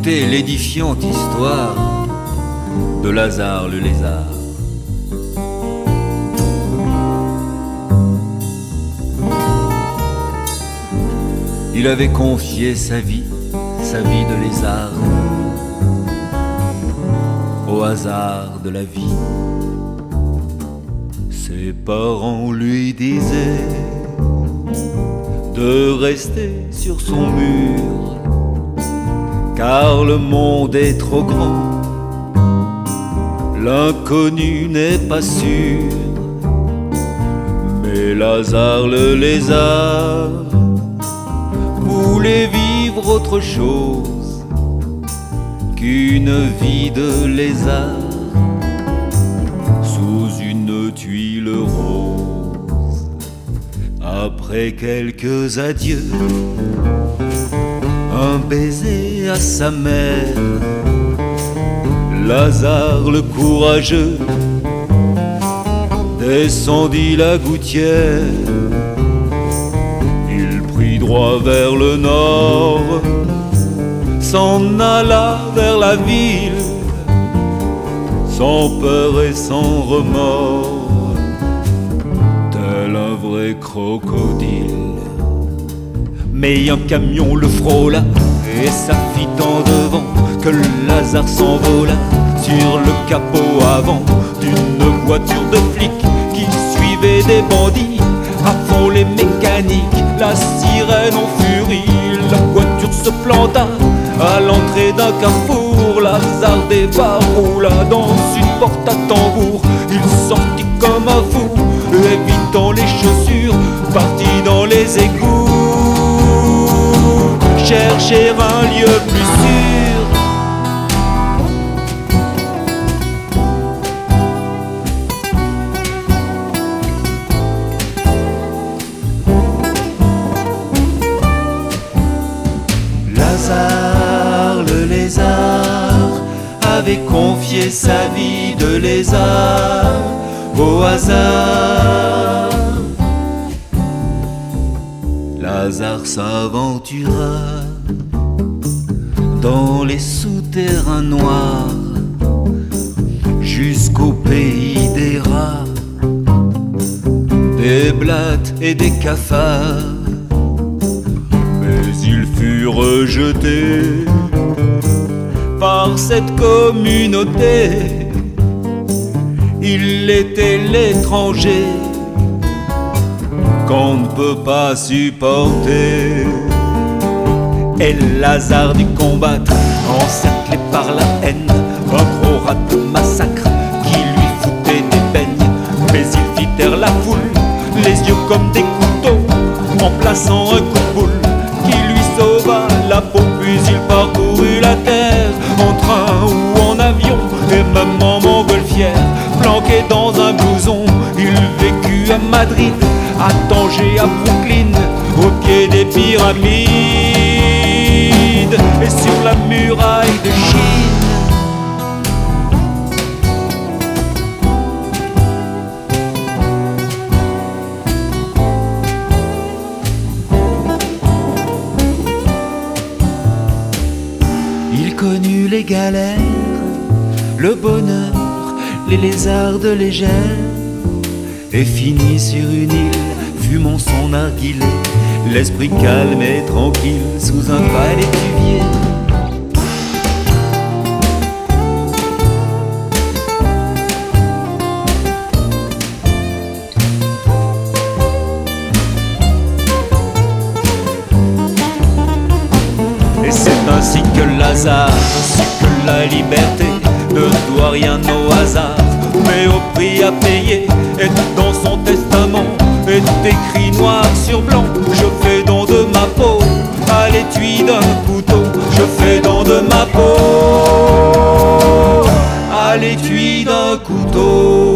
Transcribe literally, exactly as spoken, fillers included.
écouter l'édifiante histoire de Lazare le lézard. Il avait confié sa vie, sa vie de lézard, au hasard de la vie. Ses parents lui disaient de rester sur son mur, car le monde est trop grand, l'inconnu n'est pas sûr. Mais Lazare le lézard voulait vivre autre chose qu'une vie de lézard sous une tuile rose. Après quelques adieux, un baiser à sa mère, Lazare le courageux descendit la gouttière. Il prit droit vers le nord, s'en alla vers la ville, sans peur et sans remords, tel un vrai crocodile. Mais un camion le frôla et ça fit tant de vent que Lazare s'envola sur le capot avant d'une voiture de flics qui suivait des bandits. À fond les mécaniques, la sirène en furie, la voiture se planta à l'entrée d'un carrefour. Lazare débaroula dans une porte à tambour. Il sortit comme un fou, évitant les chaussures, partit dans les égouts, chercher un lieu plus sûr. Lazare le lézard avait confié sa vie de lézard au hasard. Lazare s'aventura dans les souterrains noirs jusqu'au pays des rats, des blattes et des cafards. Mais il fut rejeté par cette communauté. Il était l'étranger qu'on ne peut pas supporter. Et Lazare dut combattre, encerclé par la haine, un gros rat de massacre qui lui foutait des beignes. Mais il fit taire la foule, les yeux comme des couteaux, en plaçant un coup de boule qui lui sauva la peau. Puis il parcourut la terre, en train ou en avion, et même en montgolfière. Planqué dans un blouson, il vécut à Madrid, à Tanger, à Brooklyn, au pied des pyramides et sur la muraille de Chine. Il connut les galères, le bonheur, les lézards de légère, et finit sur une île, fumant son narguilé, l'esprit calme et tranquille, sous un palétuvier. Et c'est ainsi que Lazare sut que la liberté ne doit rien au hasard, mais au prix à payer est dans son testament, est écrit noir sur blanc. Je fais don de ma peau à l'étui d'un couteau. Je fais don de ma peau à l'étui d'un couteau.